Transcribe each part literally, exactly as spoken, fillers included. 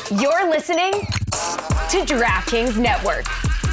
You're listening to DraftKings Network.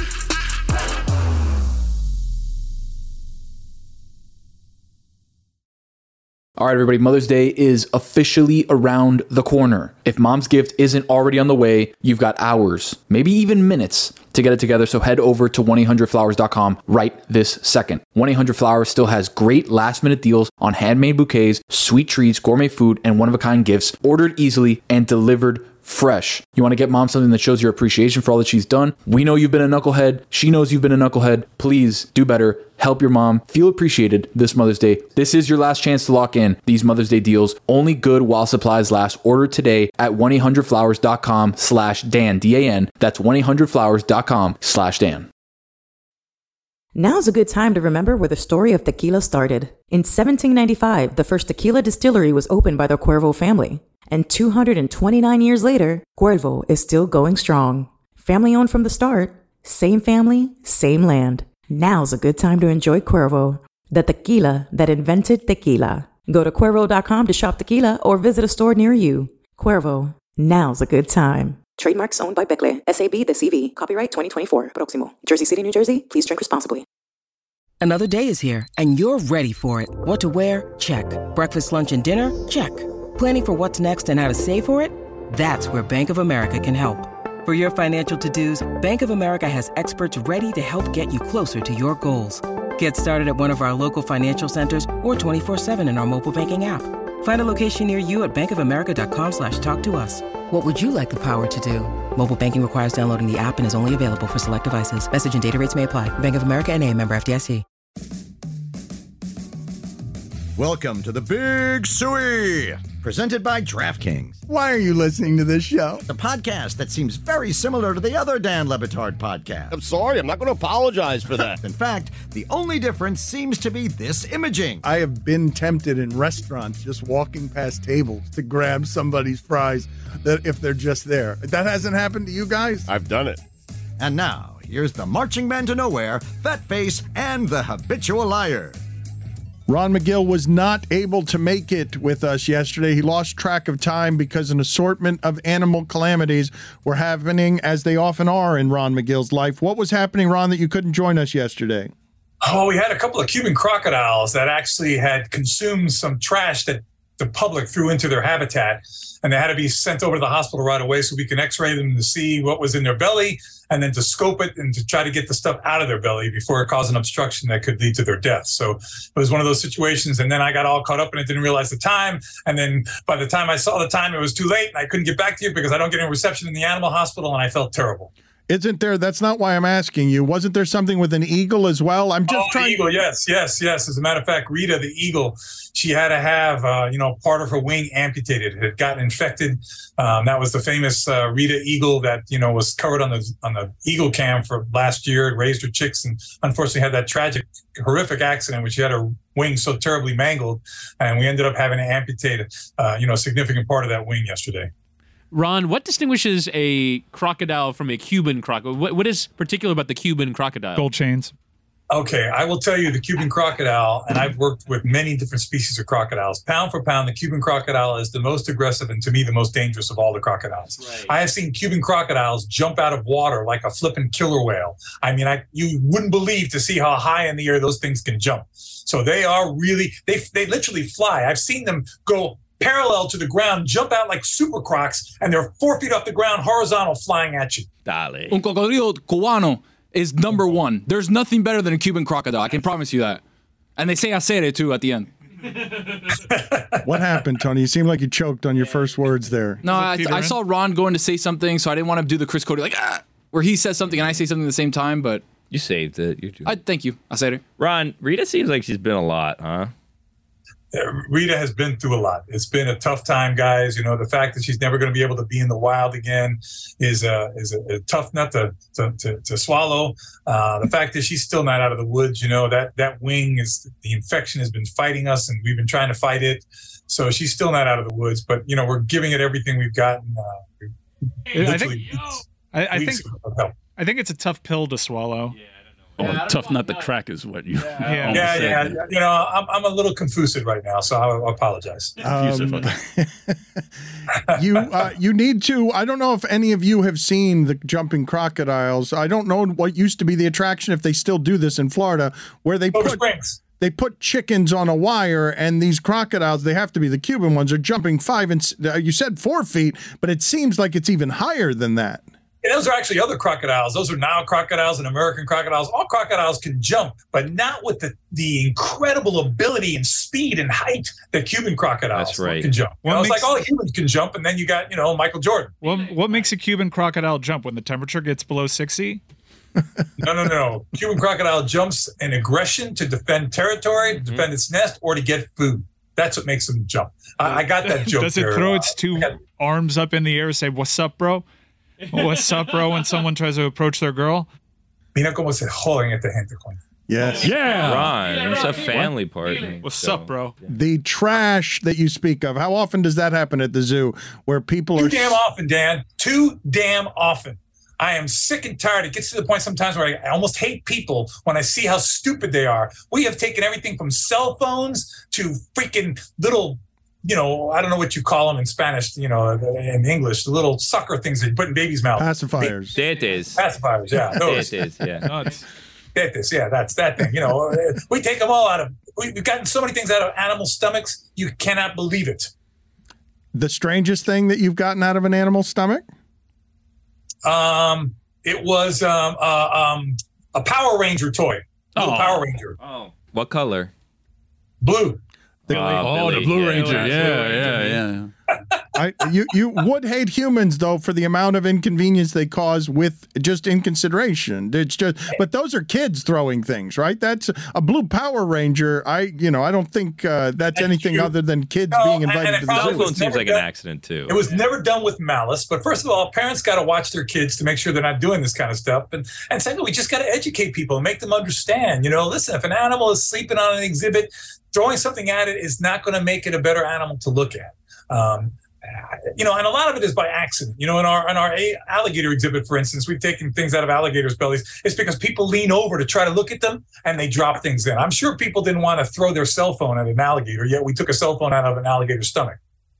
All right, everybody, Mother's Day is officially around the corner. If mom's gift isn't already on the way, you've got hours, maybe even minutes to get it together. So head over to one eight hundred flowers dot com right this second. one eight hundred flowers still has great last minute deals on handmade bouquets, sweet treats, gourmet food, and one-of-a-kind gifts ordered easily and delivered fresh. You want to get mom something that shows your appreciation for all that she's done? We know you've been a knucklehead. She knows you've been a knucklehead. Please do better. Help your mom feel appreciated this Mother's Day. This is your last chance to lock in these Mother's Day deals. Only good while supplies last. Order today at one eight hundred flowers dot com slash Dan, D A N. That's one eight hundred flowers dot com slash Dan. Now's a good time to remember where the story of tequila started. In seventeen ninety-five, the first tequila distillery was opened by the Cuervo family. And two hundred twenty-nine years later, Cuervo is still going strong. Family owned from the start, same family, same land. Now's a good time to enjoy Cuervo, the tequila that invented tequila. Go to Cuervo dot com to shop tequila or visit a store near you. Cuervo, now's a good time. Trademarks owned by Becle, S A B, the C V. Copyright twenty twenty-four. Proximo. Jersey City, New Jersey. Please drink responsibly. Another day is here, and you're ready for it. What to wear? Check. Breakfast, lunch, and dinner? Check. Planning for what's next and how to save for it? That's where Bank of America can help. For your financial to-dos, Bank of America has experts ready to help get you closer to your goals. Get started at one of our local financial centers or twenty-four seven in our mobile banking app. Find a location near you at bankofamerica.com slash talk to us. What would you like the power to do? Mobile banking requires downloading the app and is only available for select devices. Message and data rates may apply. Bank of America N A, member F D I C. Welcome to the Big Suey, presented by DraftKings. Why are you listening to this show? The podcast that seems very similar to the other Dan Le Batard podcast. I'm sorry, I'm not going to apologize for that. In fact, the only difference seems to be this imaging. I have been tempted in restaurants just walking past tables to grab somebody's fries that if they're just there. That hasn't happened to you guys? I've done it. And now, here's the marching man to nowhere, Fat Face, and the habitual liar. Ron McGill was not able to make it with us yesterday. He lost track of time because an assortment of animal calamities were happening, as they often are in Ron McGill's life. What was happening, Ron, that you couldn't join us yesterday? Oh, we had a couple of Cuban crocodiles that actually had consumed some trash that the public threw into their habitat, and they had to be sent over to the hospital right away so we can x-ray them to see what was in their belly and then to scope it and to try to get the stuff out of their belly before it caused an obstruction that could lead to their death. So it was one of those situations, and then I got all caught up and I didn't realize the time, and then by the time I saw the time, it was too late, and I couldn't get back to you because I don't get any reception in the animal hospital, and I felt terrible. Isn't there? That's not why I'm asking you. Wasn't there something with an eagle as well? I'm just oh, trying. The eagle, yes, yes, yes. As a matter of fact, Rita, the eagle, she had to have, uh, you know, part of her wing amputated. It had gotten infected. Um, that was the famous uh, Rita eagle that, you know, was covered on the on the Eagle Cam for last year. It raised her chicks, and unfortunately had that tragic, horrific accident where she had her wing so terribly mangled, and we ended up having to amputate, uh, you know, a significant part of that wing yesterday. Ron, what distinguishes a crocodile from a Cuban crocodile? What, what is particular about the Cuban crocodile? Gold chains. Okay, I will tell you the Cuban crocodile, and I've worked with many different species of crocodiles. Pound for pound, the Cuban crocodile is the most aggressive and, to me, the most dangerous of all the crocodiles. Right. I have seen Cuban crocodiles jump out of water like a flipping killer whale. I mean, I you wouldn't believe to see how high in the air those things can jump. So they are really, they they literally fly. I've seen them go parallel to the ground, jump out like super crocs, and they're four feet off the ground, horizontal, flying at you. Dale. Un cocodrilo cubano is number one. There's nothing better than a Cuban crocodile. I can promise you that. And they say acere too at the end. What happened, Tony? You seemed like you choked on your first words there. No, I, I saw Ron going to say something, so I didn't want to do the Chris Cody, like, ah, where he says something and I say something at the same time, but... You saved it. You're doing... I, thank you. I said it. Ron, Rita seems like she's been a lot, huh? Rita has been through a lot. It's been a tough time, guys. You know, the fact that she's never going to be able to be in the wild again is a, is a, a tough nut to, to, to, to swallow. Uh, the fact that she's still not out of the woods, you know, that, that wing is, the infection has been fighting us and we've been trying to fight it. So she's still not out of the woods, but, you know, we're giving it everything we've gotten. Uh, I think, I, I think, I think it's a tough pill to swallow. Yeah. Oh, tough nut to crack is what you. Yeah, yeah, yeah. You know, I'm I'm a little confused right now, so I, I apologize. Um, you uh, you need to. I don't know if any of you have seen the jumping crocodiles. I don't know what used to be the attraction, if they still do this in Florida, where they Silver put Springs. they put chickens on a wire, and these crocodiles, they have to be the Cuban ones, are jumping five and s- uh, you said four feet, but it seems like it's even higher than that. And those are actually other crocodiles. Those are Nile crocodiles and American crocodiles. All crocodiles can jump, but not with the, the incredible ability and speed and height that Cuban crocodiles That's right. can jump. You What know, it's makes- like all humans can jump, and then you got, you know, Michael Jordan. What, what makes a Cuban crocodile jump when the temperature gets below sixty? No, no, no. Cuban crocodile jumps in aggression to defend territory, to Mm-hmm. defend its nest, or to get food. That's what makes them jump. I, I got that joke. Does it there. throw Uh, its two arms up in the air and say, "What's up, bro? What's up, bro?" when someone tries to approach their girl? Mira cómo se joden esta gente con. Yes. Yeah. Ron, it's a family party. What's so- up, bro? The trash that you speak of, how often does that happen at the zoo, where people Too are damn often, Dan. Too damn often. I am sick and tired. It gets to the point sometimes where I, I almost hate people when I see how stupid they are. We have taken everything from cell phones to freaking little, you know, I don't know what you call them in Spanish, you know, in English, the little sucker things that you put in babies' mouths. pacifiers? Tetes. Pacifiers, yeah. Those. Tetes, yeah. Nuts. Tetes, yeah, that's that thing. You know, we take them all out of, we, we've gotten so many things out of animal stomachs, you cannot believe it. The strangest thing that you've gotten out of an animal's stomach? Um, it was um, uh, um, a Power Ranger toy. Little Oh. Power Ranger. Oh. What color? Blue. The- Oh, the Billy, Blue yeah. Ranger. Billy, Yeah, Billy, yeah, Billy. yeah. I, you you would hate humans, though, for the amount of inconvenience they cause with just inconsideration. It's just, but those are kids throwing things, right? That's a blue Power Ranger. I you know I don't think uh, that's anything true. other than kids No, being and- invited and to it the probably Cell zoo. was phone seems never like an done- accident too. It was never done with malice, but first of all, parents got to watch their kids to make sure they're not doing this kind of stuff. And, and second, we just got to educate people and make them understand, you know, listen, if an animal is sleeping on an exhibit, throwing something at it is not going to make it a better animal to look at. Um, you know, and a lot of it is by accident. You know, in our in our a- alligator exhibit, for instance, we've taken things out of alligators' bellies. It's because people lean over to try to look at them and they drop things in. I'm sure people didn't want to throw their cell phone at an alligator, yet we took a cell phone out of an alligator's stomach.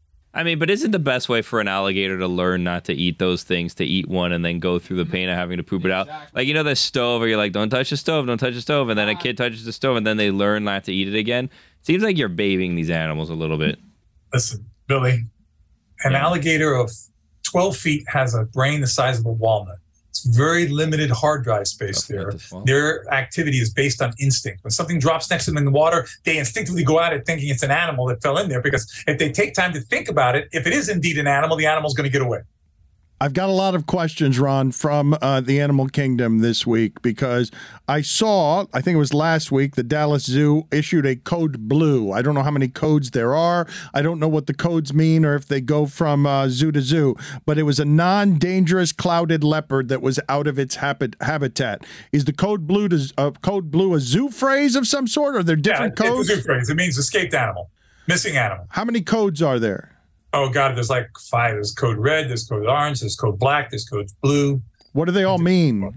I mean, but isn't the best way for an alligator to learn not to eat those things to eat one and then go through the pain of having to poop it out? Like, you know, the stove where you're like, don't touch the stove, don't touch the stove. And then a kid touches the stove and then they learn not to eat it again. Seems like you're babying these animals a little bit. Listen, Billy, an Yeah. alligator of twelve feet has a brain the size of a walnut. It's very limited hard drive space Tough nut there. to swallow. Their activity is based on instinct. When something drops next to them in the water, they instinctively go at it thinking it's an animal that fell in there, because if they take time to think about it, if it is indeed an animal, the animal's going to get away. I've got a lot of questions, Ron, from uh, the Animal Kingdom this week, because I saw, I think it was last week, the Dallas Zoo issued a code blue. I don't know how many codes there are. I don't know what the codes mean or if they go from uh, zoo to zoo, but it was a non-dangerous clouded leopard that was out of its habit- habitat. Is the code blue to, uh, code blue a zoo phrase of some sort? Or are there different yeah, codes? It's a zoo phrase. It means escaped animal, missing animal. How many codes are there? Oh, God, there's like five. There's code red, there's code orange, there's code black, there's code blue. What do they all mean?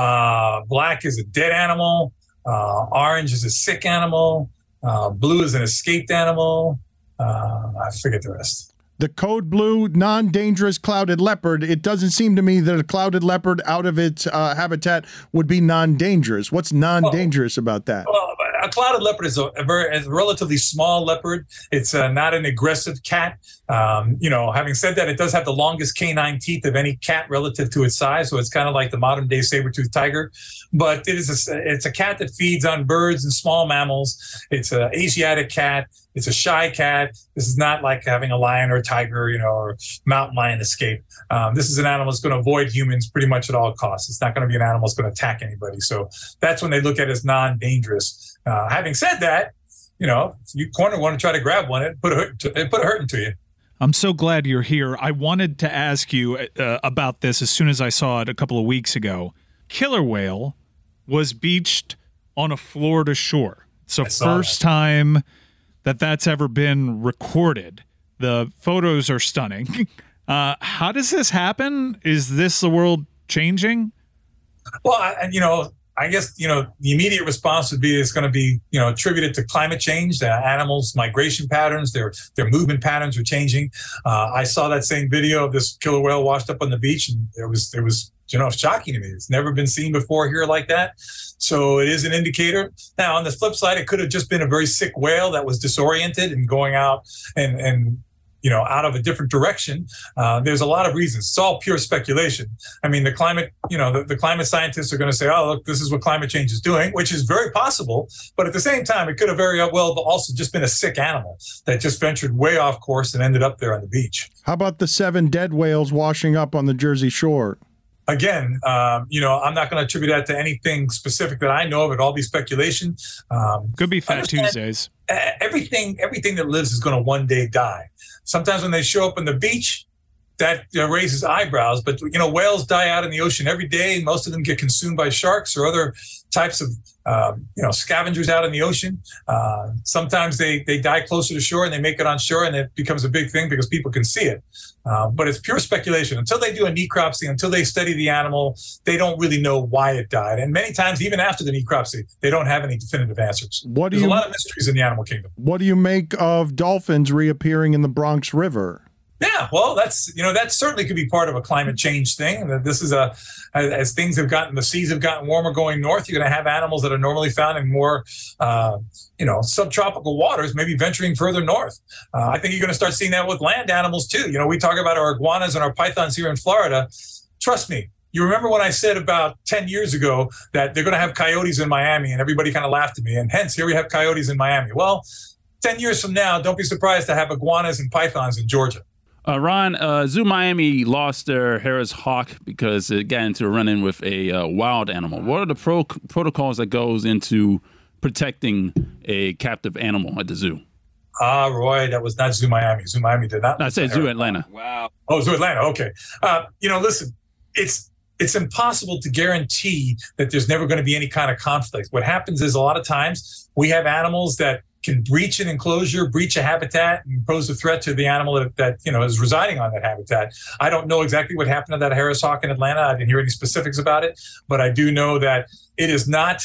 Uh, black is a dead animal. Uh, orange is a sick animal. Uh, blue is an escaped animal. Uh, I forget the rest. The code blue, non-dangerous clouded leopard, it doesn't seem to me that a clouded leopard out of its uh, habitat would be non-dangerous. What's non-dangerous about that? Well, a clouded leopard is a, a very a relatively small leopard. It's uh, not an aggressive cat. Um, you know, having said that, it does have the longest canine teeth of any cat relative to its size. So it's kind of like the modern day saber-toothed tiger. But it is a, it's a cat that feeds on birds and small mammals. It's an Asiatic cat. It's a shy cat. This is not like having a lion or a tiger, you know, or mountain lion escape. Um, this is an animal that's going to avoid humans pretty much at all costs. It's not going to be an animal that's going to attack anybody. So that's when they look at it as non-dangerous. Uh, having said that, you know, if you corner one and try to grab one, it put a hurt, it put a hurting to you. I'm so glad you're here. I wanted to ask you uh, about this as soon as I saw it a couple of weeks ago. Killer whale was beached on a Florida shore. It's the first time that that's ever been recorded. The photos are stunning. Uh, how does this happen? Is this the world changing? Well, I, you know, I guess, you know, the immediate response would be it's going to be, you know, attributed to climate change. The animals' migration patterns, their their movement patterns are changing. Uh, I saw that same video of this killer whale washed up on the beach, and it was it was you know shocking to me. It's never been seen before here like that. So it is an indicator. Now, on the flip side, it could have just been a very sick whale that was disoriented and going out and and. you know, out of a different direction. Uh, there's a lot of reasons. It's all pure speculation. I mean, the climate, you know, the, the climate scientists are going to say, oh, look, this is what climate change is doing, which is very possible. But at the same time, it could have very well also just been a sick animal that just ventured way off course and ended up there on the beach. How about the seven dead whales washing up on the Jersey Shore? Again, um, you know, I'm not going to attribute that to anything specific that I know of. It'd all be speculation. Um, Could be Fat Tuesdays. Everything, everything that lives is going to one day die. Sometimes when they show up on the beach, that uh, raises eyebrows. But, you know, whales die out in the ocean every day. Most of them get consumed by sharks or other types of, um, you know, scavengers out in the ocean. Uh, sometimes they, they die closer to shore and they make it on shore, and it becomes a big thing because people can see it. Uh, but it's pure speculation. Until they do a necropsy, until they study the animal, they don't really know why it died. And many times, even after the necropsy, they don't have any definitive answers. What do There's you, a lot of mysteries in the animal kingdom. What do you make of dolphins reappearing in the Bronx River? Yeah, well, that's, you know, that certainly could be part of a climate change thing. This is a, as, as things have gotten, the seas have gotten warmer going north, you're going to have animals that are normally found in more, uh, you know, subtropical waters, maybe venturing further north. Uh, I think you're going to start seeing that with land animals too. You know, we talk about our iguanas and our pythons here in Florida. Trust me. You remember when I said about ten years ago that they're going to have coyotes in Miami, and everybody kind of laughed at me. And hence, here we have coyotes in Miami. Well, ten years from now, don't be surprised to have iguanas and pythons in Georgia. Uh, Ron, uh, Zoo Miami lost their Harris Hawk because it got into a run-in with a uh, wild animal. What are the pro- protocols that goes into protecting a captive animal at the zoo? Ah, Roy, that was not Zoo Miami. Zoo Miami did not. I said Zoo Atlanta. Wow. Oh, Zoo Atlanta. Okay. Uh, you know, listen, it's it's impossible to guarantee that there's never going to be any kind of conflict. What happens is a lot of times we have animals that can breach an enclosure, breach a habitat, and pose a threat to the animal that, that you know is residing on that habitat. I don't know exactly what happened to that Harris Hawk in Atlanta. I didn't hear any specifics about it, but I do know that it is not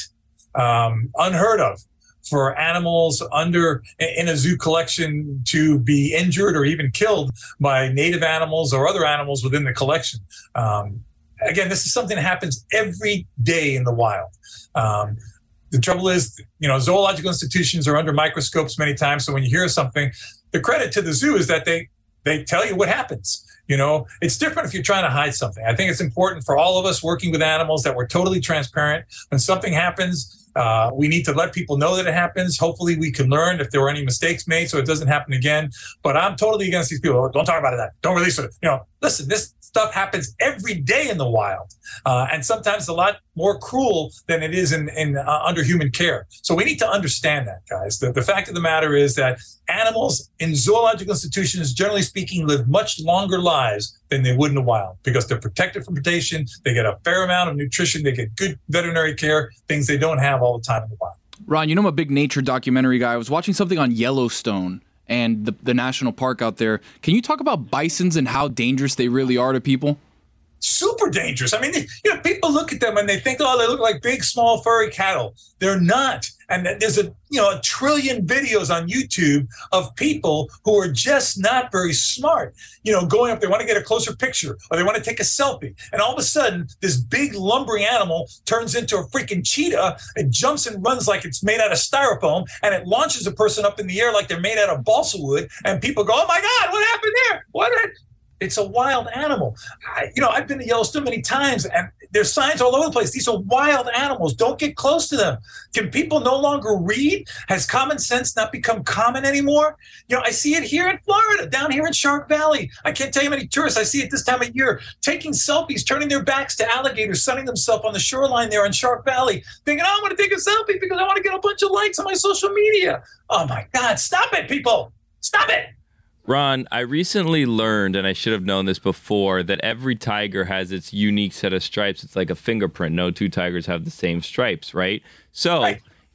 um, unheard of for animals under in a zoo collection to be injured or even killed by native animals or other animals within the collection. Um, again, this is something that happens every day in the wild. Um, The trouble is, you know, zoological institutions are under microscopes many times. So when you hear something, the credit to the zoo is that they they tell you what happens. You know, it's different if you're trying to hide something. I think it's important for all of us working with animals that we're totally transparent. When something happens, uh, we need to let people know that it happens. Hopefully we can learn if there were any mistakes made so it doesn't happen again. But I'm totally against these people. Don't talk about it. Don't release it. You know, listen, this stuff happens every day in the wild, uh, and sometimes a lot more cruel than it is in, in uh, under human care. So we need to understand that, guys. The, the fact of the matter is that animals in zoological institutions, generally speaking, live much longer lives than they would in the wild because they're protected from predation. They get a fair amount of nutrition. They get good veterinary care, things they don't have all the time in the wild. Ron, you know I'm a big nature documentary guy. I was watching something on Yellowstone and the, the national park out there. Can you talk about bisons and how dangerous they really are to people? Super dangerous. I mean, you know, people look at them and they think, oh, they look like big, small, furry cattle. They're not. And there's a, you know, a trillion videos on YouTube of people who are just not very smart, you know, going up, they want to get a closer picture or they want to take a selfie. And all of a sudden, this big lumbering animal turns into a freaking cheetah. It jumps and runs like it's made out of styrofoam, and it launches a person up in the air like they're made out of balsa wood. And people go, oh my God, what happened there? What did It's a wild animal. I, you know, I've been to Yellowstone many times, and there's signs all over the place. These are wild animals. Don't get close to them. Can people no longer read? Has common sense not become common anymore? You know, I see it here in Florida, down here in Shark Valley. I can't tell you how many tourists I see it this time of year taking selfies, turning their backs to alligators, sunning themselves on the shoreline there in Shark Valley, thinking, oh, I'm going to take a selfie because I want to get a bunch of likes on my social media. Oh, my God. Stop it, people. Stop it. Ron, I recently learned, and I should have known this before, that every tiger has its unique set of stripes. It's like a fingerprint. No two tigers have the same stripes, right? So, right.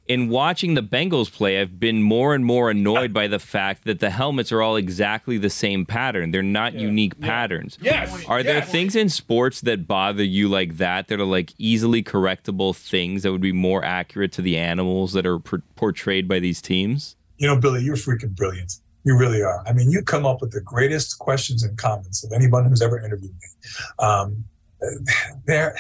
in watching the Bengals play, I've been more and more annoyed by the fact that the helmets are all exactly the same pattern. They're not yeah. unique yeah. patterns. Yes. Are there yes. things in sports that bother you like that, that are like easily correctable things that would be more accurate to the animals that are por- portrayed by these teams? You know, Billy, you're freaking brilliant. You really are. I mean, you come up with the greatest questions and comments of anyone who's ever interviewed me. Um, they're...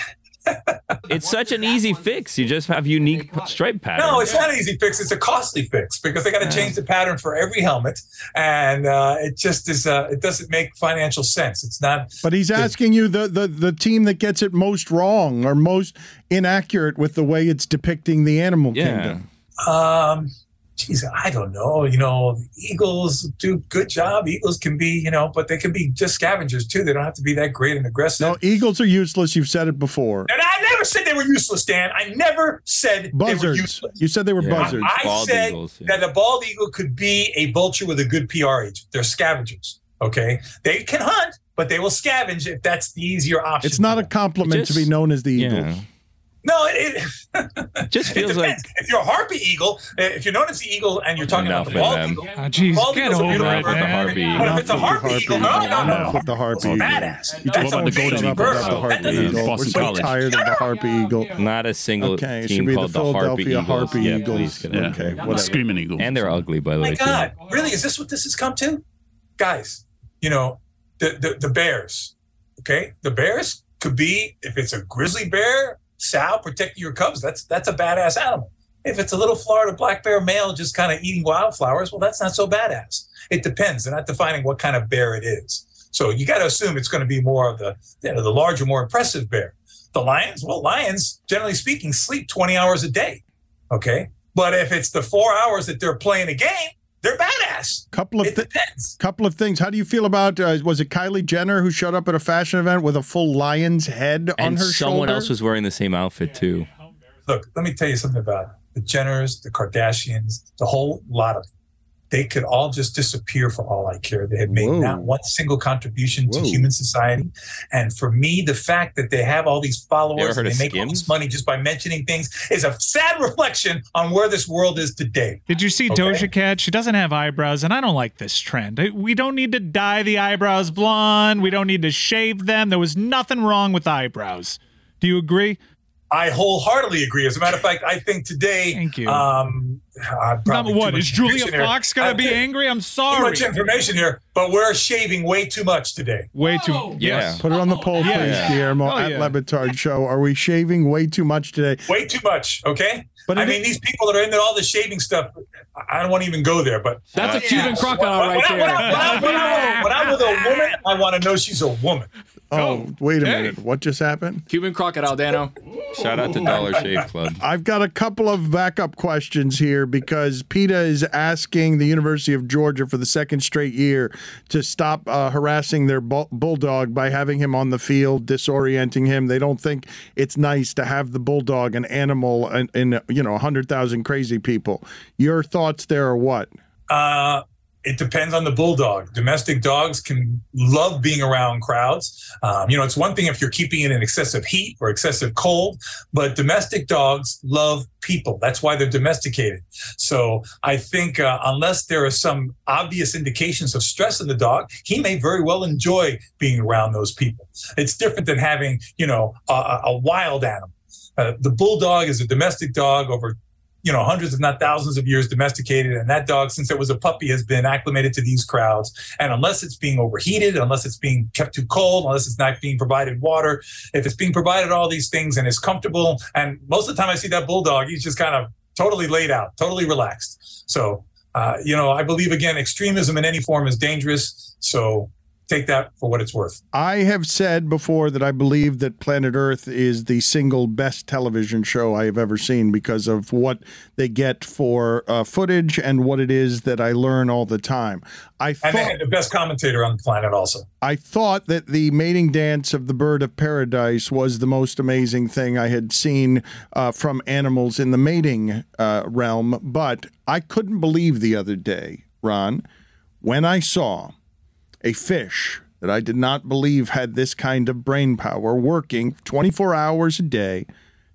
It's such an easy fix. You just have unique stripe patterns. No, it's not an easy fix. It's a costly fix because they got to change the pattern for every helmet, and uh, it just is. Uh, it doesn't make financial sense. It's not. But he's asking you the, the the team that gets it most wrong or most inaccurate with the way it's depicting the animal yeah. kingdom. Um. Geez, I don't know. You know, the Eagles do a good job. Eagles can be, you know, but they can be just scavengers too. They don't have to be that great and aggressive. No, Eagles are useless. You've said it before. And I never said they were useless, Dan. I never said buzzards. they were useless. You said they were yeah. buzzards. I, I bald said eagles, yeah. that a bald eagle could be a vulture with a good P R agent. They're scavengers. Okay, they can hunt, but they will scavenge if that's the easier option. It's not a compliment just, to be known as the eagle. Yeah. No, it, it just feels it like if you're a harpy eagle, if you're known as the eagle and you're talking about the bald eagle, oh, geez, bald get eagles over are it, man. the harpy eagle. But if it's a harpy, harpy eagle, no, no, no, with the harpy it's eagle. badass. You just what about the golden eagle? About the harpy eagle. Boston We're so College. tired of the harpy eagle. Not a single okay, team be called the the Harpy Philadelphia Eagles. Harpy Yeah, Eagles. please, Yeah. Okay, The whatever. Screaming Eagles. and they're ugly, by the My way. God, too. really? Is this what this has come to? Guys, you know, the, the, the Bears, okay? The Bears could be, if it's a grizzly bear, sow protecting your cubs, that's that's a badass animal. If it's a little Florida black bear male just kind of eating wildflowers, well, that's not so badass. It depends. They're not defining what kind of bear it is. So you got to assume it's going to be more of the, you know, the larger, more impressive bear. The lions, well, lions, generally speaking, sleep twenty hours a day, okay? But if it's the four hours that they're playing a game, they're badass. Couple of it th- depends. Couple of things. How do you feel about? Uh, was it Kylie Jenner who showed up at a fashion event with a full lion's head on And her someone shoulder? else was wearing the same outfit too. Look, let me tell you something about it. The Jenners, the Kardashians, the whole lot of them. They could all just disappear for all I care. They have made Whoa. not one single contribution Whoa. to human society. And for me, the fact that they have all these followers heard and they of make all Skims? this money just by mentioning things is a sad reflection on where this world is today. Did you see Okay. Doja Cat? She doesn't have eyebrows, and I don't like this trend. We don't need to dye the eyebrows blonde. We don't need to shave them. There was nothing wrong with eyebrows. Do you agree? I wholeheartedly agree. As a matter of fact, I think today. Thank you. Um, I'm probably Not what? too much Is Julia information here. Fox going I to be think angry? I'm Too sorry. much information here, but we're shaving way too much today. Way too. Yeah. Yes. Put it on the poll, please, Yeah. Guillermo, Oh, at yeah. Levitard Show. Are we shaving way too much today? Way too much, okay? But I it- mean, these people that are into all the shaving stuff, I don't want to even go there, but That's a Cuban crocodile when, right when, I, when, I, there. when, I, when, I, when I'm with a woman, I want to know she's a woman. Oh, wait a hey. minute. What just happened? Cuban crocodile, Dano. Shout out to Dollar Shave Club. I've got a couple of backup questions here because PETA is asking the University of Georgia for the second straight year to stop uh, harassing their bull- bulldog by having him on the field, disorienting him. They don't think it's nice to have the bulldog, an animal, in, in you know, one hundred thousand crazy people. Your thoughts there are what? Uh, it depends on the bulldog. Domestic dogs can love being around crowds. Um, you know, it's one thing if you're keeping it in excessive heat or excessive cold, but domestic dogs love people. That's why they're domesticated. So I think uh, unless there are some obvious indications of stress in the dog, he may very well enjoy being around those people. It's different than having, you know, a, a wild animal. Uh, the bulldog is a domestic dog over you know, hundreds if not thousands of years domesticated. And that dog, since it was a puppy, has been acclimated to these crowds. And unless it's being overheated, unless it's being kept too cold, unless it's not being provided water, if it's being provided all these things and is comfortable, and most of the time I see that bulldog, he's just kind of totally laid out, totally relaxed. So, uh, you know, I believe, again, extremism in any form is dangerous. So take that for what it's worth. I have said before that I believe that Planet Earth is the single best television show I have ever seen because of what they get for uh, footage and what it is that I learn all the time. I thought, And they had the best commentator on the planet also. I thought that the mating dance of the bird of paradise was the most amazing thing I had seen uh, from animals in the mating uh, realm, but I couldn't believe the other day, Ron, when I saw a fish that I did not believe had this kind of brain power working twenty-four hours a day,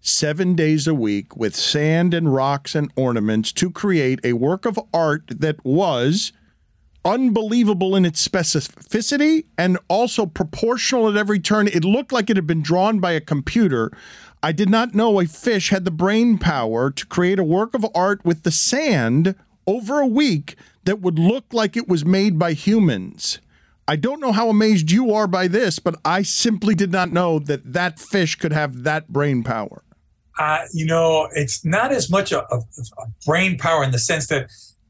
seven days a week with sand and rocks and ornaments to create a work of art that was unbelievable in its specificity and also proportional at every turn. It looked like it had been drawn by a computer. I did not know a fish had the brain power to create a work of art with the sand over a week that would look like it was made by humans. I don't know how amazed you are by this, but I simply did not know that that fish could have that brain power. Uh, you know, it's not as much a, a, a brain power in the sense that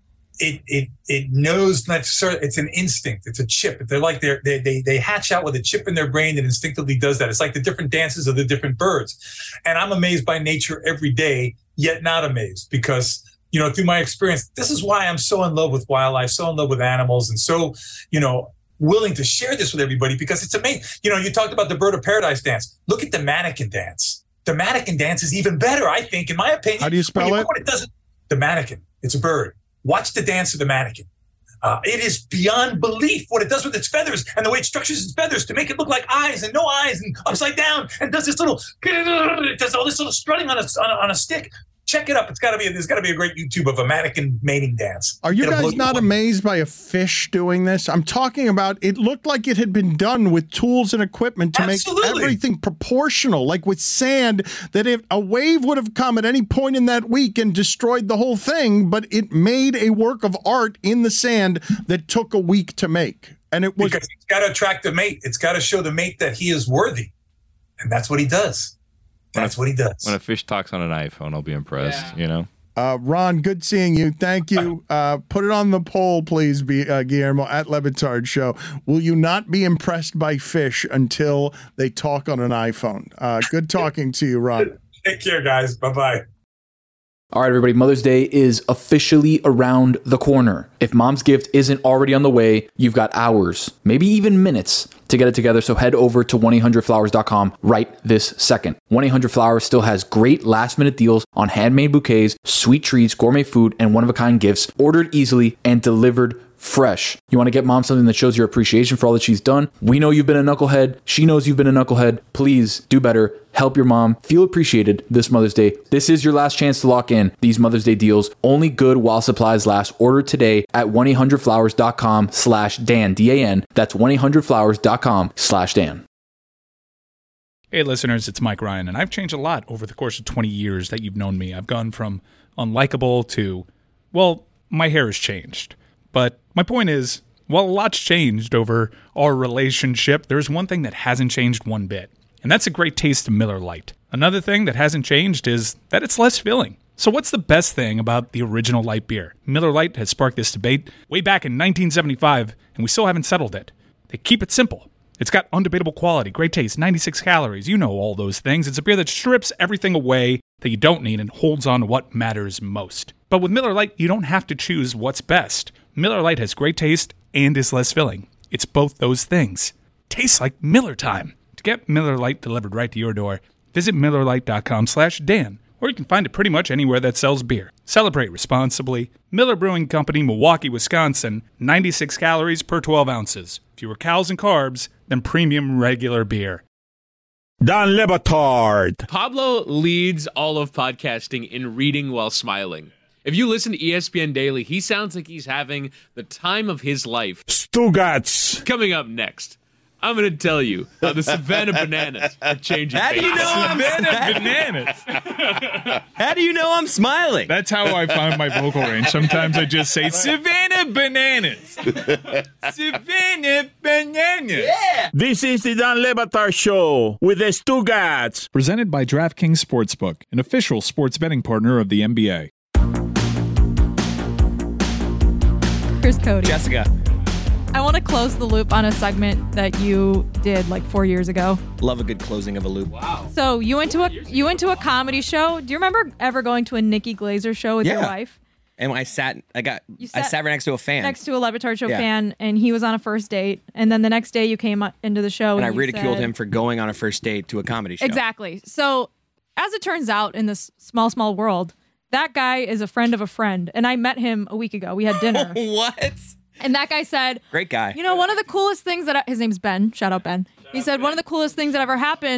it it it knows necessarily. It's an instinct. It's a chip. They're like they're, they they they hatch out with a chip in their brain that instinctively does that. It's like the different dances of the different birds. And I'm amazed by nature every day, yet not amazed because, you know, through my experience, this is why I'm so in love with wildlife, so in love with animals, and so, you know, willing to share this with everybody because it's amazing. You know, you talked about the bird of paradise dance. Look at the mannequin dance. The mannequin dance is even better, I think, in my opinion. How do you spell you it? What it does, the mannequin. It's a bird. Watch the dance of the mannequin. Uh, it is beyond belief what it does with its feathers and the way it structures its feathers to make it look like eyes and no eyes and upside down and does this little, it does all this little strutting on a, on a, on a stick. Check it up. It's got to be. There's got to be a great YouTube of a mannequin mating dance. Are you It'll blow guys not away. amazed by a fish doing this? I'm talking about it looked like it had been done with tools and equipment to Absolutely. make everything proportional, like with sand, that if a wave would have come at any point in that week and destroyed the whole thing, but it made a work of art in the sand that took a week to make. And it was Because it's got to attract the mate. It's got to show the mate that he is worthy. And that's what he does. That's what he does. When a fish talks on an iPhone, I'll be impressed, Yeah. you know? Uh, Ron, good seeing you. Thank you. Uh, put it on the poll, please, be, uh, Guillermo, at Levitard Show. Will you not be impressed by fish until they talk on an iPhone? Uh, good talking to you, Ron. Take care, guys. Bye-bye. All right, everybody, Mother's Day is officially around the corner. If mom's gift isn't already on the way, you've got hours, maybe even minutes to get it together. So head over to one eight hundred flowers dot com right this second. one eight hundred flowers still has great last minute deals on handmade bouquets, sweet treats, gourmet food, and one-of-a-kind gifts ordered easily and delivered fresh. You want to get mom something that shows your appreciation for all that she's done? We know you've been a knucklehead. She knows you've been a knucklehead. Please do better. Help your mom feel appreciated this Mother's Day. This is your last chance to lock in these Mother's Day deals. Only good while supplies last. Order today at one eight hundred flowers dot com slash Dan, D A N. That's one eight hundred flowers dot com slash Dan. Hey, listeners, it's Mike Ryan, and I've changed a lot over the course of twenty years that you've known me. I've gone from unlikable to, well, my hair has changed. But my point is, while a lot's changed over our relationship, there's one thing that hasn't changed one bit, and that's a great taste of Miller Lite. Another thing that hasn't changed is that it's less filling. So what's the best thing about the original light beer? Miller Lite has sparked this debate way back in nineteen seventy-five, and we still haven't settled it. They keep it simple. It's got undebatable quality, great taste, ninety-six calories. You know all those things. It's a beer that strips everything away that you don't need and holds on to what matters most. But with Miller Lite, you don't have to choose what's best. Miller Lite has great taste and is less filling. It's both those things. Tastes like Miller time. To get Miller Lite delivered right to your door, visit Miller Lite dot com slash Dan, or you can find it pretty much anywhere that sells beer. Celebrate responsibly. Miller Brewing Company, Milwaukee, Wisconsin, ninety-six calories per twelve ounces. Fewer calories and carbs than premium regular beer. Dan Le Batard. Pablo leads all of podcasting in reading while smiling. If you listen to E S P N Daily, he sounds like he's having the time of his life. Stugats. Coming up next, I'm going to tell you how the Savannah Bananas are changing How do you faces. know I'm Savannah Bananas. How do you know I'm smiling? That's how I find my vocal range. Sometimes I just say Savannah Bananas. Savannah Bananas. Yeah. This is the Dan Le Batard Show with the Stugats. Presented by DraftKings Sportsbook, an official sports betting partner of the N B A. Here's Cody. Jessica. I want to close the loop on a segment that you did like four years ago. Love a good closing of a loop. Wow. So you went to a you went to a comedy show. Do you remember ever going to a Nikki Glazer show with Yeah. your wife? And I sat, I got, You I sat sat right next to a fan. Next to a Levitard Show Yeah. fan, and he was on a first date. And then the next day you came up into the show. and I you ridiculed said- him for going on a first date to a comedy show. Exactly. So as it turns out in this small, small world, that guy is a friend of a friend. And I met him a week ago. We had dinner. What? And that guy said, Great guy. you know, one of the coolest things that I, his name's Ben. Shout out Ben. He said one of the coolest things that ever happened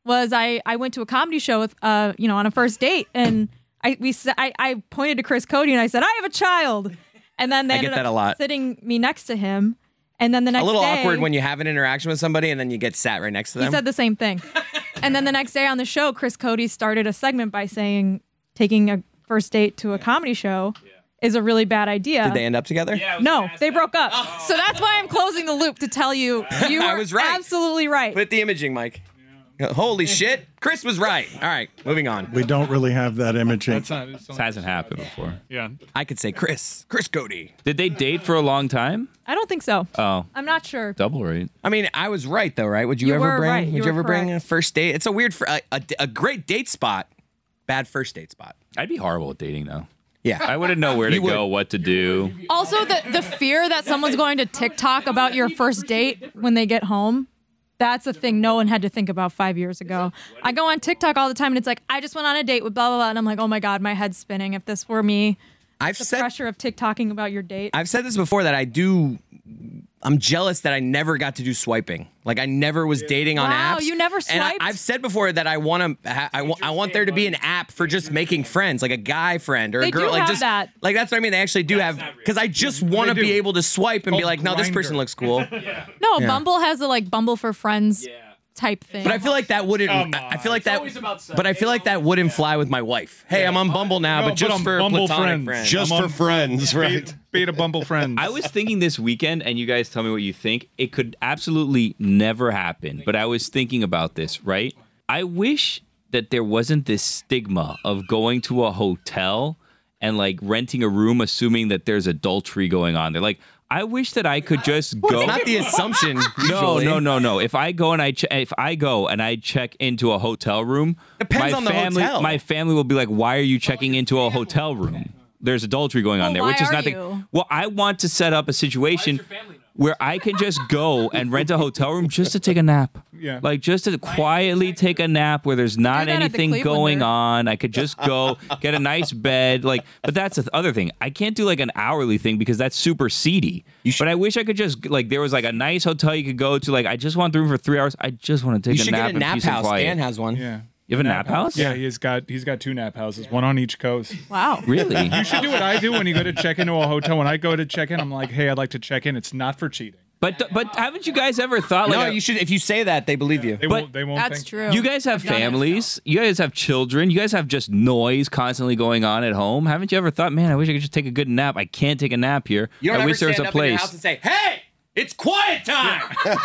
was I I went to a comedy show with uh you know on a first date, and I we sa- I, I pointed to Chris Cody and I said, I have a child, and then they I ended get that up a lot. sitting me next to him, and then the next A little day, awkward when you have an interaction with somebody and then you get sat right next to he them. said the same thing, and then the next day on the show, Chris Cody started a segment by saying taking a first date to a comedy show is a really bad idea. Did they end up together? Yeah, no, they broke up. So that's why I'm closing the loop to tell you you I were was right. absolutely right. Put the imaging, Mike. Holy shit. Chris was right. All right, moving on. We don't really have that imaging. This hasn't happened before. Yeah. I could say Chris. Chris Cody. Did they date for a long time? I don't think so. Oh. I'm not sure. Double right. I mean, I was right though, right? Would you, You ever were bring? right. You Would you were ever bring a correct. first date? It's a weird, fr- a, a, a great date spot. Bad first date spot. I'd be horrible at dating though. Yeah. I wouldn't know where to You would. go, what to do. Also, the, the fear that someone's going to TikTok about your first date when they get home, that's a thing no one had to think about five years ago. I go on TikTok all the time and it's like, I just went on a date with blah, blah, blah. And I'm like, oh my God, my head's spinning. If this were me, I've the said pressure of TikToking about your date. I've said this before that I do. I'm jealous that I never got to do swiping. Like I never was dating on Wow, apps. you never And I, swiped? I've said before that I want to. Ha- I, wa- I want there to be an app for just making friends, like a guy friend or They a girl. do like have just that. like that's what I mean. They actually do have because I just want to do. be able to swipe and be Called like, no, this person Grindr. looks cool. No, Yeah. Bumble has a like Bumble for Friends type thing. But I feel like that wouldn't. Come I I feel like on. that. It's always about sex. But I feel like that wouldn't fly with my wife. Hey, I'm on Bumble now, No, but just I'm for Bumble platonic friends. friends. Just I'm for on- friends, right? Beta, beta Bumble friends. I was thinking this weekend, and you guys tell me what you think. It could absolutely never happen, but I was thinking about this, right? I wish that there wasn't this stigma of going to a hotel and like renting a room, assuming that there's adultery going on there. Like, I wish that I could just go. It's not the assumption. No, usually. no, no, no. If I go and I che- if I go and I check into a hotel room, Depends my on the family, hotel. my family will be like, "Why are you checking into a hotel room? There's adultery going on Well, there," why which is are nothing. you? Well, I want to set up a situation where I can just go and rent a hotel room just to take a nap. Yeah. Like just to quietly take a nap where there's not that at the anything Clevelander. going on. I could just go get a nice bed. Like, but that's the other thing. I can't do like an hourly thing because that's super seedy. But I wish I could just like there was like a nice hotel you could go to. Like I just want the room for three hours. I just want to You take a should nap get a in nap peace and house. quiet. Dan has one. Yeah. You have a nap house? Yeah, he's got he's got two nap houses, one on each coast. Wow. Really? You should do what I do when you go to check into a hotel. When I go to check in, I'm like, hey, I'd like to check in. It's not for cheating. But but haven't you guys ever thought like No, a- you should. If you say that, they believe you. They But won't. They won't. That's think. true. you guys have I've done it. families, you guys have children, you guys have just noise constantly going on at home. Haven't you ever thought, man, I wish I could just take a good nap. I can't take a nap here. You don't I ever wish there was stand a up in your place. house and say, "Hey, it's quiet time."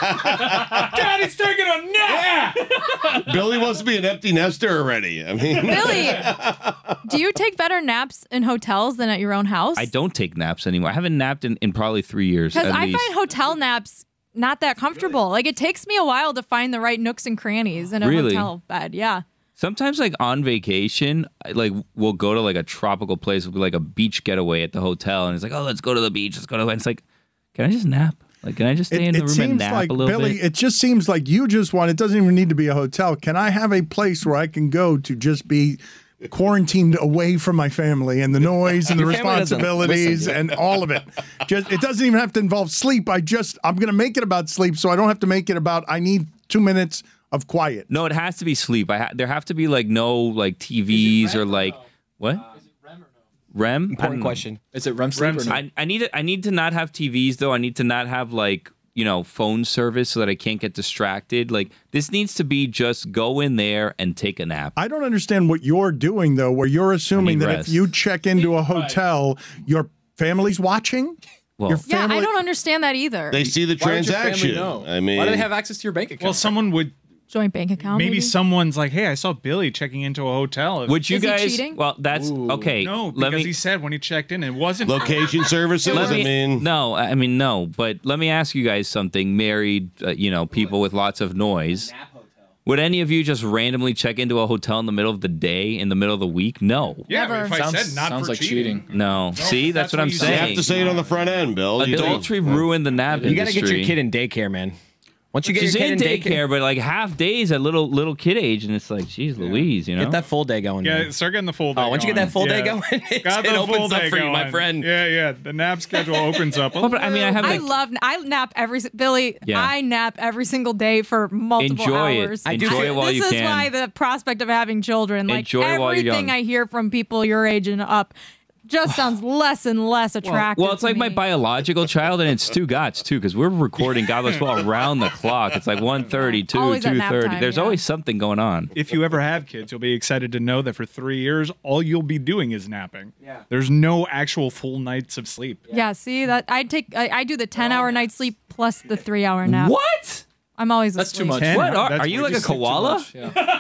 Daddy's taking a nap. Billy wants to be an empty nester already. I mean, Billy, do you take better naps in hotels than at your own house? I don't take naps anymore. I haven't napped in, in probably three years Because at I least. find hotel naps not that comfortable. Like it takes me a while to find the right nooks and crannies in a Really? hotel bed. Yeah. Sometimes, like on vacation, I, like we'll go to like a tropical place, we'll be like a beach getaway at the hotel, and it's like, oh, let's go to the beach, let's go to. And it's like, can I just nap? Like, can I just stay It, in the it room and seems nap like a little Billy. bit? It just seems like you just want. It doesn't even need to be a hotel. Can I have a place where I can go to just be quarantined away from my family and the noise and the Your family doesn't responsibilities listen. and all of it? Just it doesn't even have to involve sleep. I just I'm going to make it about sleep, so I don't have to make it about I need two minutes of quiet. No, it has to be sleep. I ha- there have to be like no like T Vs or like what? REM? I don't Important know. question. Is it REM sleep or no? I, I need to, I need to not have T Vs though. I need to not have like you know phone service so that I can't get distracted. Like this needs to be just go in there and take a nap. I don't understand what you're doing though, where you're assuming need that rest. if you check into a hotel, your family's watching. Well, Your Yeah, family. I don't understand that either. they see the Why would your family transaction. know? I mean, why do they have access to your bank account? Well, someone would. Joint bank account. Maybe Maybe, someone's like, hey, I saw Billy checking into a hotel. Would you Is he guys? cheating? Well, that's okay. No, let because me. he said when he checked in, it wasn't location services. Let I me, mean, no, I mean no, but let me ask you guys something. Married, uh, you know, people with lots of noise. Would any of you just randomly check into a hotel in the middle of the day, in the middle of the week? No. Yeah, but if I sounds said not sounds for like cheating. cheating. No. See, that's, that's what what I'm you you saying. have to say it on the front end, Bill. You don't- Adultery ruined the nap You got to industry. get your kid in daycare, man. Once you get She's your kid in in daycare, but like half days at little little kid age, and it's like, geez, Louise, you know. Get that full day going. Yeah, man. start getting the full day Oh, once you get going. that full day Yeah. going, it, Got it the opens full up day for you, my going. friend. Yeah, yeah. The nap schedule opens up. A Well, but I mean, I have I like love. I nap every Billy. Yeah. I nap every single day for multiple Enjoy it. hours. Enjoy it while this you is can. why the prospect of having children, like Enjoy it while you're everything young. I hear from people your age and up, just sounds less and less attractive. Well, it's to like me. my biological child, and it's Stu Gotts too, because we're recording God Bless Well around the clock. It's like one thirty, two, Always at two nap thirty. time, There's yeah. always something going on. If you ever have kids, you'll be excited to know that for three years, all you'll be doing is napping. Yeah. There's no actual full nights of sleep. Yeah, see that I take. I, I do the ten-hour night sleep plus the three-hour nap. What? I'm always That's too asleep. much. What are, That's are you way like a too- too koala? much,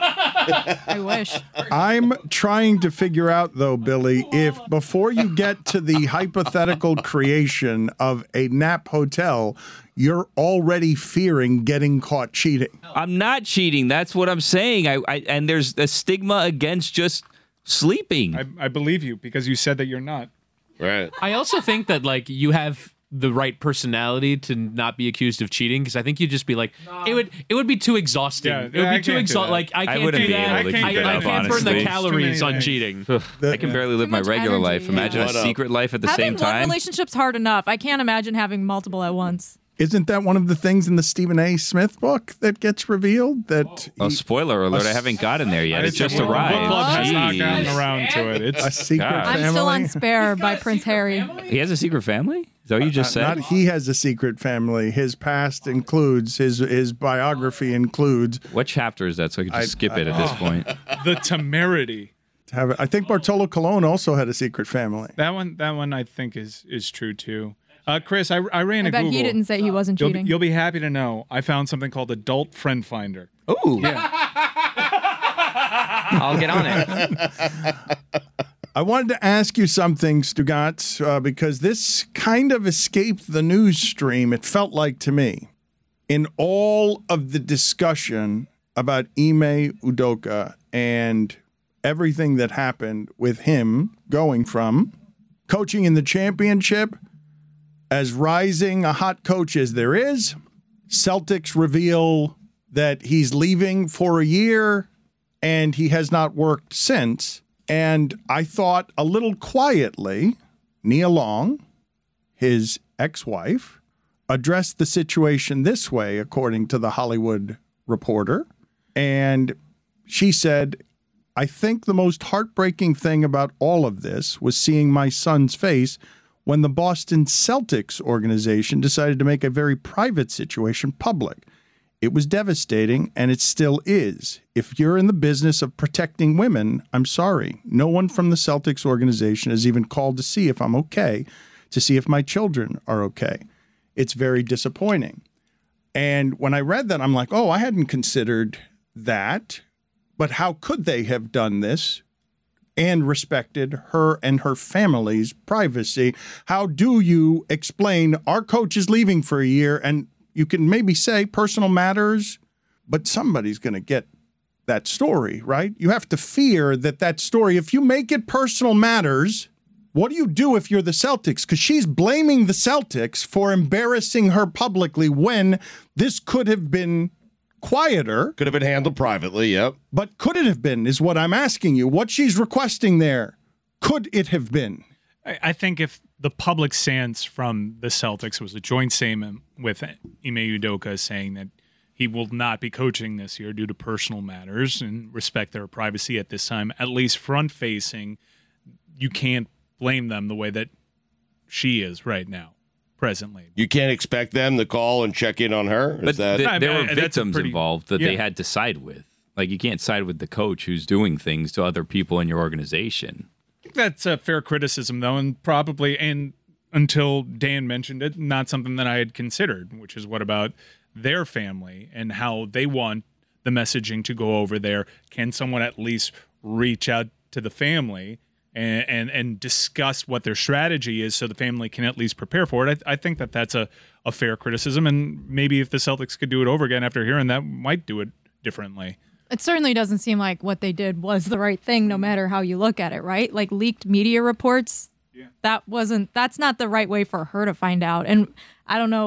yeah. I wish. I'm trying to figure out, though, Billy, if before you get to the hypothetical creation of a nap hotel, you're already fearing getting caught cheating. I'm not cheating. That's what I'm saying. I, I and there's a stigma against just sleeping. I, I believe you because you said that you're not. Right. I also think that like you have the right personality to not be accused of cheating because I think you'd just be like it would it would be too exhausting. Yeah, it would yeah, I be too can't do exhausting. that. Like I I can't wouldn't do be that. able to I, keep it I up, can't burn the honestly. calories Too on many cheating. I can barely live my much regular energy, life. Imagine yeah. a What up? secret life at the Having same one time. relationship's hard enough. I can't imagine having multiple at once. Isn't that one of the things in the Stephen A. Smith book that gets revealed? That Oh, he- spoiler alert! I haven't gotten there yet. It's just Book arrived. club has not Jeez. gotten around to it. It's a secret God. family? I'm still on Spare by Prince Harry. He has a secret family? Is that what you just Uh, said? Not he has a secret family. His past includes his his biography includes. What chapter is that? So I can just I- skip it at this point. the temerity. To have, I think Bartolo Colon also had a secret family. That one, that one, I think is is true too. Uh, Chris, I, I ran I a bet Google. he didn't say he wasn't You'll be, cheating. you'll be happy to know I found something called Adult Friend Finder. Ooh. Yeah. I'll get on it. I wanted to ask you something, Stugatz, uh, because this kind of escaped the news stream, it felt like to me. In all of the discussion about Ime Udoka and everything that happened with him going from coaching in the championship as rising a hot coach as there is, Celtics reveal that he's leaving for a year and he has not worked since. And I thought a little quietly, Nia Long, his ex-wife, addressed the situation this way, according to the Hollywood Reporter. And she said, I think the most heartbreaking thing about all of this was seeing my son's face when the Boston Celtics organization decided to make a very private situation public. It was devastating, and it still is. If you're in the business of protecting women, I'm sorry. No one from the Celtics organization has even called to see if I'm okay, to see if my children are okay. It's very disappointing. And when I read that, I'm like, oh, I hadn't considered that. But how could they have done this and respected her and her family's privacy? How do you explain our coach is leaving for a year, and you can maybe say personal matters, but somebody's going to get that story, right? You have to fear that that story, if you make it personal matters, what do you do if you're the Celtics? Because she's blaming the Celtics for embarrassing her publicly when this could have been quieter. Could have been handled privately, yep. But could it have been, is what I'm asking you. What she's requesting there, could it have been? I, I think if the public stance from the Celtics was a joint statement with Ime Udoka saying that he will not be coaching this year due to personal matters and respect their privacy at this time, at least front-facing, you can't blame them the way that she is right now, presently. You can't expect them to call and check in on her? Is But that th- there I- were I- that's a victims pretty- involved that they yeah. had to side with. Like, you can't side with the coach who's doing things to other people in your organization. That's a fair criticism, though, and probably, and until Dan mentioned it, not something that I had considered, which is what about their family and how they want the messaging to go over there. Can someone at least reach out to the family and and, and discuss what their strategy is so the family can at least prepare for it? I, I think that that's a, a fair criticism, and maybe if the Celtics could do it over again after hearing that, might do it differently. It certainly doesn't seem like what they did was the right thing, no matter how you look at it, right? Like leaked media reports, that wasn't, that's not the right way for her to find out. And I don't know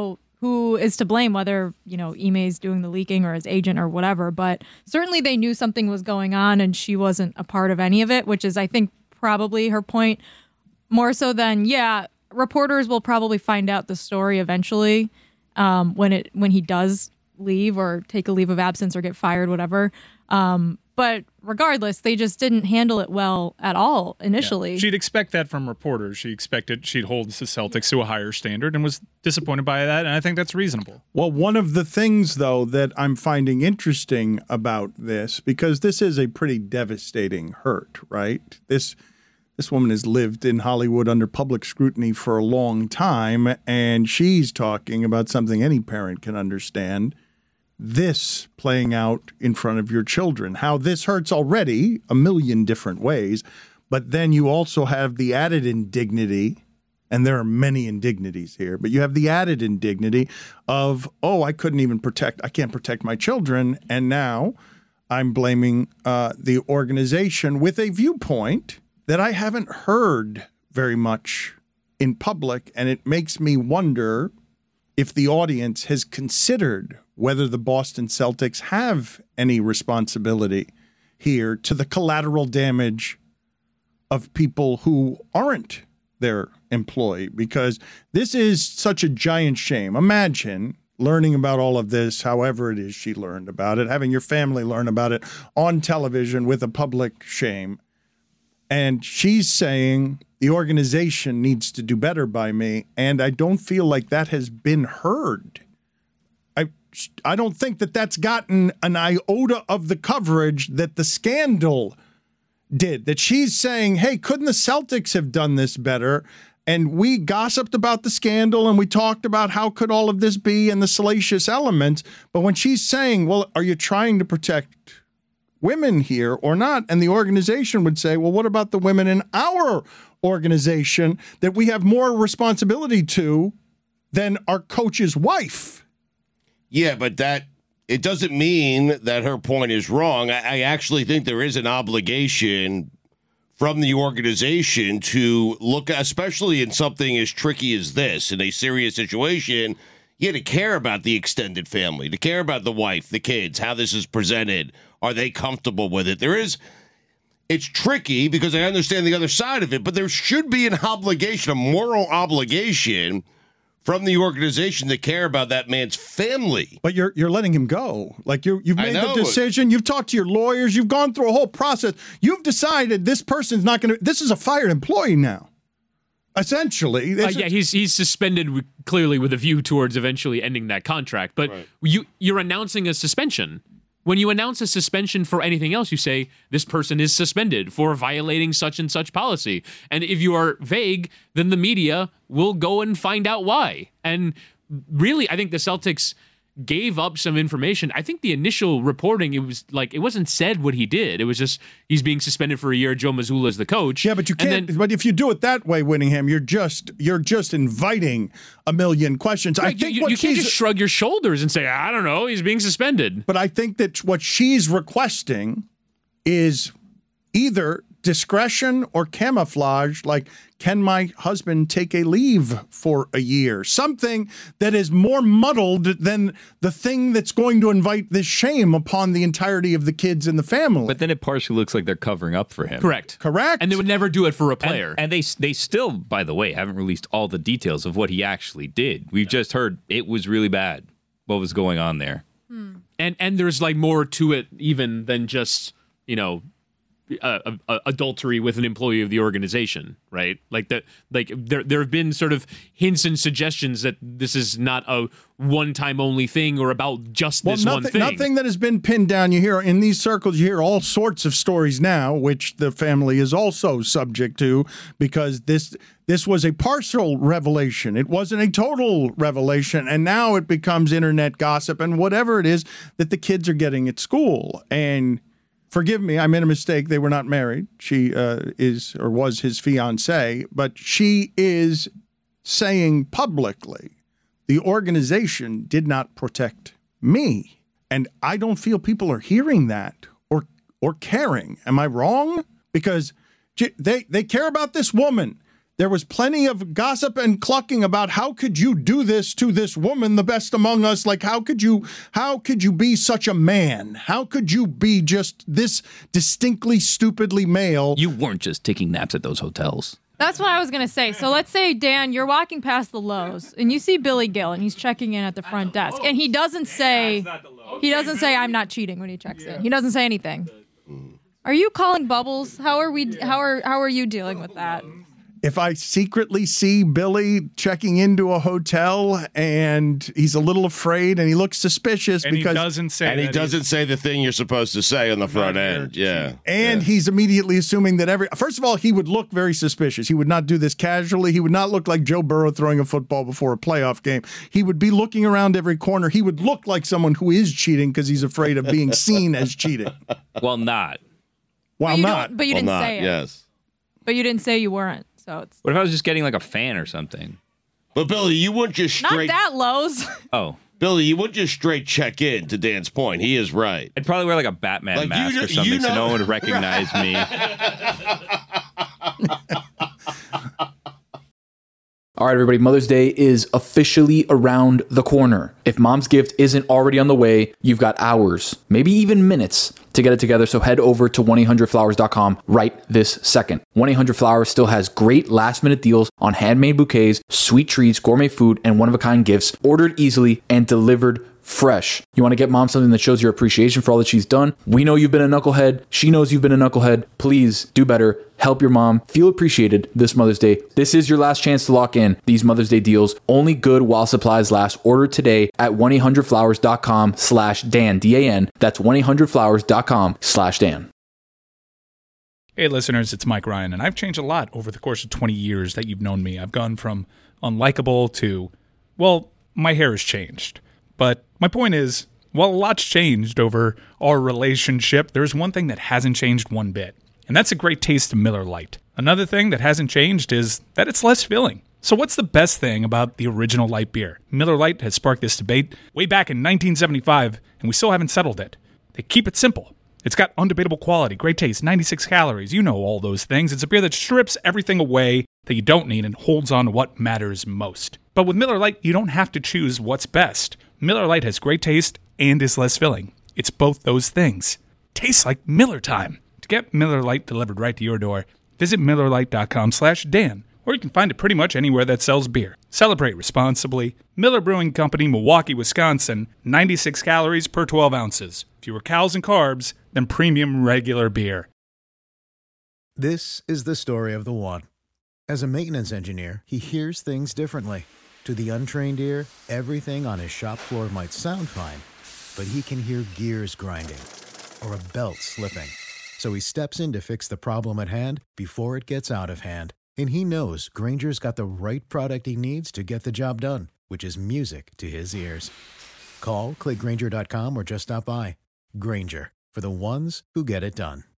who is to blame, whether, you know, Ime's doing the leaking or his agent or whatever. But certainly they knew something was going on and she wasn't a part of any of it, which is, I think, probably her point more so than, yeah, reporters will probably find out the story eventually um, when it when he does leave or take a leave of absence or get fired, whatever. Um, but regardless, they just didn't handle it well at all initially. Yeah. She'd expect that from reporters. She expected she'd hold the Celtics to a higher standard and was disappointed by that, and I think that's reasonable. Well, one of the things, though, that I'm finding interesting about this, because this is a pretty devastating hurt, right? This this woman has lived in Hollywood under public scrutiny for a long time, and she's talking about something any parent can understand. This playing out in front of your children, how this hurts already a million different ways, but then you also have the added indignity, and there are many indignities here, but you have the added indignity of, oh, I couldn't even protect, I can't protect my children, and now I'm blaming uh, the organization with a viewpoint that I haven't heard very much in public, and it makes me wonder if the audience has considered whether the Boston Celtics have any responsibility here to the collateral damage of people who aren't their employee, because this is such a giant shame. Imagine learning about all of this, however it is she learned about it, having your family learn about it on television with a public shame. And she's saying the organization needs to do better by me, and I don't feel like that has been heard. I I don't think that that's gotten an iota of the coverage that the scandal did, that she's saying, hey, couldn't the Celtics have done this better? And we gossiped about the scandal and we talked about how could all of this be and the salacious elements. But when she's saying, well, are you trying to protect women here or not? And the organization would say, well, what about the women in our organization that we have more responsibility to than our coach's wife? Yeah, but that it doesn't mean that her point is wrong. I, I actually think there is an obligation from the organization to look, especially in something as tricky as this, in a serious situation, you had to care about the extended family, to care about the wife, the kids, how this is presented. Are they comfortable with it? There is, it's tricky because I understand the other side of it, but there should be an obligation, a moral obligation from the organization to care about that man's family. But you're you're letting him go. Like you you've made the decision. You've talked to your lawyers. You've gone through a whole process. You've decided this person's not going to. This is a fired employee now. Essentially, uh, yeah, he's he's suspended w- clearly with a view towards eventually ending that contract. But right. you you're announcing a suspension. When you announce a suspension for anything else, you say this person is suspended for violating such and such policy. And if you are vague, then the media will go and find out why. And really, I think the Celtics gave up some information. I think the initial reporting, it was like, it wasn't said what he did. It was just, he's being suspended for a year. Joe Mazzulla is the coach. Yeah, but you can't, then, but if you do it that way, Whittingham, you're just, you're just inviting a million questions. Right, I think you, what you can't she's, just shrug your shoulders and say, I don't know, he's being suspended. But I think that what she's requesting is either discretion or camouflage, like, can my husband take a leave for a year? Something that is more muddled than the thing that's going to invite this shame upon the entirety of the kids in the family. But then it partially looks like they're covering up for him. Correct. Correct. And they would never do it for a player. And, and they they still, by the way, haven't released all the details of what he actually did. We've just heard it was really bad, what was going on there. Hmm. And and there's like more to it even than just, you know, Uh, uh, adultery with an employee of the organization, right? Like that, like there there have been sort of hints and suggestions that this is not a one-time only thing or about just well, this nothing, one thing. Nothing that has been pinned down. You hear in these circles, you hear all sorts of stories now, which the family is also subject to, because this this was a partial revelation. It wasn't a total revelation, and now it becomes internet gossip and whatever it is that the kids are getting at school. And forgive me, I made a mistake. They were not married. She uh, is or was his fiancée, but she is saying publicly, the organization did not protect me. And I don't feel people are hearing that or or caring. Am I wrong? Because they, they care about this woman. There was plenty of gossip and clucking about how could you do this to this woman, the best among us? Like, how could you, how could you be such a man? How could you be just this distinctly, stupidly male? You weren't just taking naps at those hotels. That's what I was going to say. So let's say, Dan, you're walking past the Lowe's and you see Billy Gill and he's checking in at the front desk. And he doesn't say, he doesn't say, I'm not cheating when he checks in. He doesn't say anything. Are you calling bubbles? How are we, how are, how are you dealing with that? If I secretly see Billy checking into a hotel and he's a little afraid and he looks suspicious and because he doesn't say and he that doesn't say the thing you're supposed to say on the front end. Yeah. And yeah. he's immediately assuming that every, first of all, he would look very suspicious. He would not do this casually. He would not look like Joe Burrow throwing a football before a playoff game. He would be looking around every corner. He would look like someone who is cheating because he's afraid of being seen as cheating. Well, not. Well, but not. Don't, but you well, didn't not, say it. Yes. But you didn't say you weren't. So it's What if I was just getting like a fan or something? But Billy, you wouldn't just not straight. that Lowe's. Oh. Billy, you wouldn't just straight check in, to Dan's point. He is right. I'd probably wear like a Batman Like, you mask know- or something you know- so no one would recognize me. All right, everybody, Mother's Day is officially around the corner. If mom's gift isn't already on the way, you've got hours, maybe even minutes to get it together. So head over to one eight hundred flowers dot com right this second. one eight hundred flowers still has great last minute deals on handmade bouquets, sweet treats, gourmet food, and one-of-a-kind gifts ordered easily and delivered fresh. You want to get mom something that shows your appreciation for all that she's done? We know you've been a knucklehead. She knows you've been a knucklehead. Please do better. Help your mom feel appreciated this Mother's Day. This is your last chance to lock in these Mother's Day deals. Only good while supplies last. Order today at one eight hundred flowers dot com slash Dan, D A N. That's one eight hundred flowers dot com slash Dan. Hey, listeners, it's Mike Ryan, and I've changed a lot over the course of twenty years that you've known me. I've gone from unlikable to, well, my hair has changed. But my point is, while a lot's changed over our relationship, there's one thing that hasn't changed one bit, and that's a great taste of Miller Lite. Another thing that hasn't changed is that it's less filling. So what's the best thing about the original light beer? Miller Lite has sparked this debate way back in nineteen seventy-five, and we still haven't settled it. They keep it simple. It's got undebatable quality, great taste, ninety-six calories, you know all those things. It's a beer that strips everything away that you don't need and holds on to what matters most. But with Miller Lite, you don't have to choose what's best. Miller Lite has great taste and is less filling. It's both those things. Tastes like Miller time. To get Miller Lite delivered right to your door, visit Miller Lite dot com slash Dan, or you can find it pretty much anywhere that sells beer. Celebrate responsibly. Miller Brewing Company, Milwaukee, Wisconsin, ninety-six calories per twelve ounces. Fewer calories and carbs than premium regular beer. This is the story of the one. As a maintenance engineer, he hears things differently. To the untrained ear, everything on his shop floor might sound fine, but he can hear gears grinding or a belt slipping. So he steps in to fix the problem at hand before it gets out of hand. And he knows Grainger's got the right product he needs to get the job done, which is music to his ears. Call, click Grainger dot com, or just stop by. Grainger, for the ones who get it done.